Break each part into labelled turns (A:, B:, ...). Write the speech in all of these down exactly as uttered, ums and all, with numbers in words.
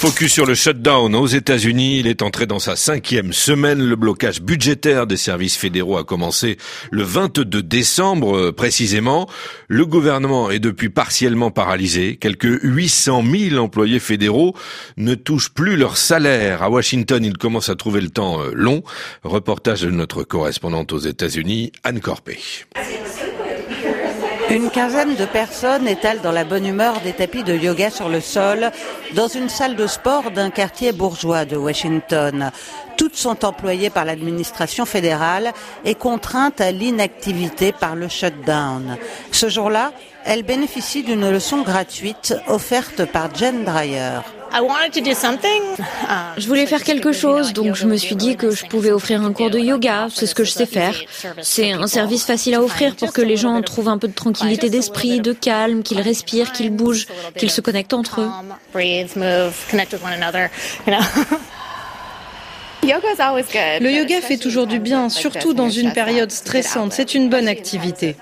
A: Focus sur le shutdown aux États-Unis. Il est entré dans sa cinquième semaine. Le blocage budgétaire des services fédéraux a commencé le vingt-deux décembre précisément. Le gouvernement est depuis partiellement paralysé. Quelques huit cent mille employés fédéraux ne touchent plus leur salaire. À Washington, ils commencent à trouver le temps long. Reportage de notre correspondante aux États-Unis, Anne Corpé.
B: Une quinzaine de personnes étalent dans la bonne humeur des tapis de yoga sur le sol dans une salle de sport d'un quartier bourgeois de Washington. Toutes sont employées par l'administration fédérale et contraintes à l'inactivité par le shutdown. Ce jour-là, elles bénéficient d'une leçon gratuite offerte par Jen Dreyer.
C: Je voulais faire quelque chose, donc je me suis dit que je pouvais offrir un cours de yoga, c'est ce que je sais faire. C'est un service facile à offrir pour que les gens trouvent un peu de tranquillité d'esprit, de calme, qu'ils respirent, qu'ils bougent, qu'ils se connectent entre eux.
D: Le yoga fait toujours du bien, surtout dans une période stressante. C'est une bonne activité.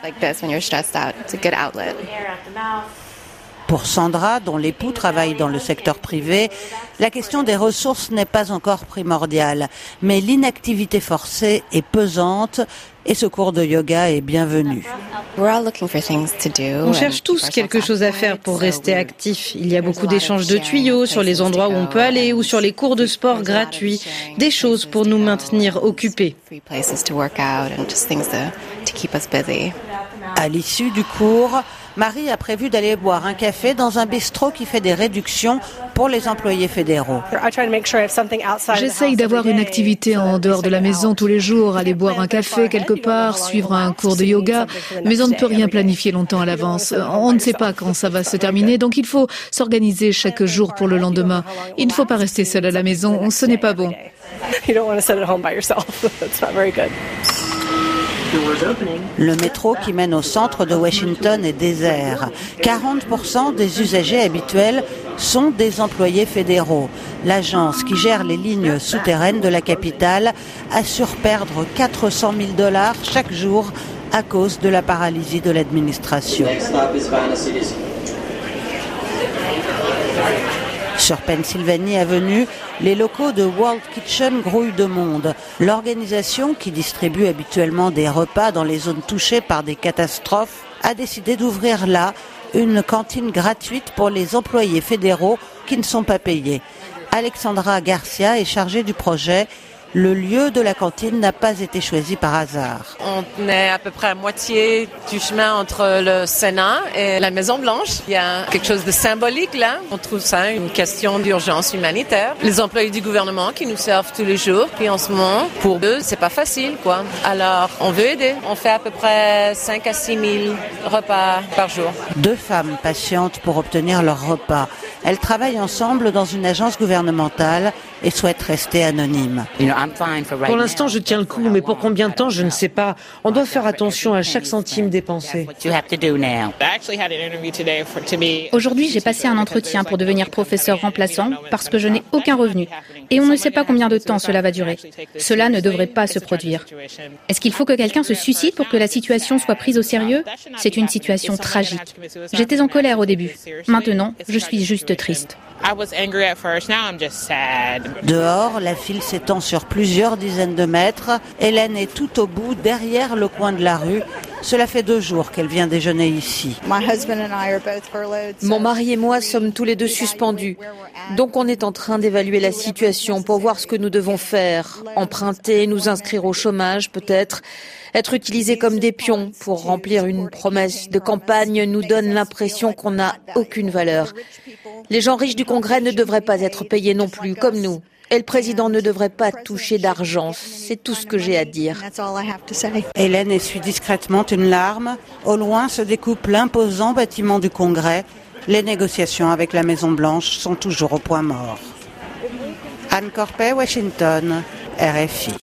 B: Pour Sandra, dont l'époux travaille dans le secteur privé, la question des ressources n'est pas encore primordiale. Mais l'inactivité forcée est pesante et ce cours de yoga est bienvenu.
D: On cherche tous quelque chose à faire pour rester actif. Il y a beaucoup d'échanges de tuyaux sur les endroits où on peut aller ou sur les cours de sport gratuits. Des choses pour nous maintenir occupés.
B: À l'issue du cours, Marie a prévu d'aller boire un café dans un bistrot qui fait des réductions pour les employés fédéraux.
E: J'essaye d'avoir une activité en dehors de la maison tous les jours, aller boire un café quelque part, suivre un cours de yoga, mais on ne peut rien planifier longtemps à l'avance. On ne sait pas quand ça va se terminer, donc il faut s'organiser chaque jour pour le lendemain. Il ne faut pas rester seul à la maison, ce n'est pas bon.
B: Le métro qui mène au centre de Washington est désert. quarante pour cent des usagers habituels sont des employés fédéraux. L'agence qui gère les lignes souterraines de la capitale assure perdre quatre cent mille dollars chaque jour à cause de la paralysie de l'administration. Sur Pennsylvanie Avenue, les locaux de World Kitchen grouillent de monde. L'organisation, qui distribue habituellement des repas dans les zones touchées par des catastrophes, a décidé d'ouvrir là une cantine gratuite pour les employés fédéraux qui ne sont pas payés. Alexandra Garcia est chargée du projet. Le lieu de la cantine n'a pas été choisi par hasard.
F: On est à peu près à moitié du chemin entre le Sénat et la Maison-Blanche. Il y a quelque chose de symbolique là. On trouve ça une question d'urgence humanitaire. Les employés du gouvernement qui nous servent tous les jours, puis en ce moment, pour eux, c'est pas facile, quoi. Alors, on veut aider. On fait à peu près cinq à six mille repas par jour.
B: Deux femmes patientent pour obtenir leur repas. Elles travaillent ensemble dans une agence gouvernementale et souhaitent rester anonymes.
G: Pour l'instant, je tiens le coup, mais pour combien de temps, je ne sais pas. On doit faire attention à chaque centime dépensé.
H: Aujourd'hui, j'ai passé un entretien pour devenir professeur remplaçant parce que je n'ai aucun revenu. Et on ne sait pas combien de temps cela va durer. Cela ne devrait pas se produire. Est-ce qu'il faut que quelqu'un se suicide pour que la situation soit prise au sérieux ? C'est une situation tragique. J'étais en colère au début. Maintenant, je suis juste triste.
B: Dehors, la file s'étend sur plusieurs dizaines de mètres. Hélène est tout au bout, derrière le coin de la rue. Cela fait deux jours qu'elle vient déjeuner ici.
C: Mon mari et moi sommes tous les deux suspendus. Donc on est en train d'évaluer la situation pour voir ce que nous devons faire. Emprunter, nous inscrire au chômage peut-être. Être utilisés comme des pions pour remplir une promesse de campagne nous donne l'impression qu'on n'a aucune valeur. Les gens riches du Congrès ne devraient pas être payés non plus, comme nous. Et le président ne devrait pas toucher d'argent. C'est tout ce que j'ai à dire.
B: Hélène essuie discrètement une larme. Au loin se découpe l'imposant bâtiment du Congrès. Les négociations avec la Maison-Blanche sont toujours au point mort. Anne Corpé, Washington, R F I.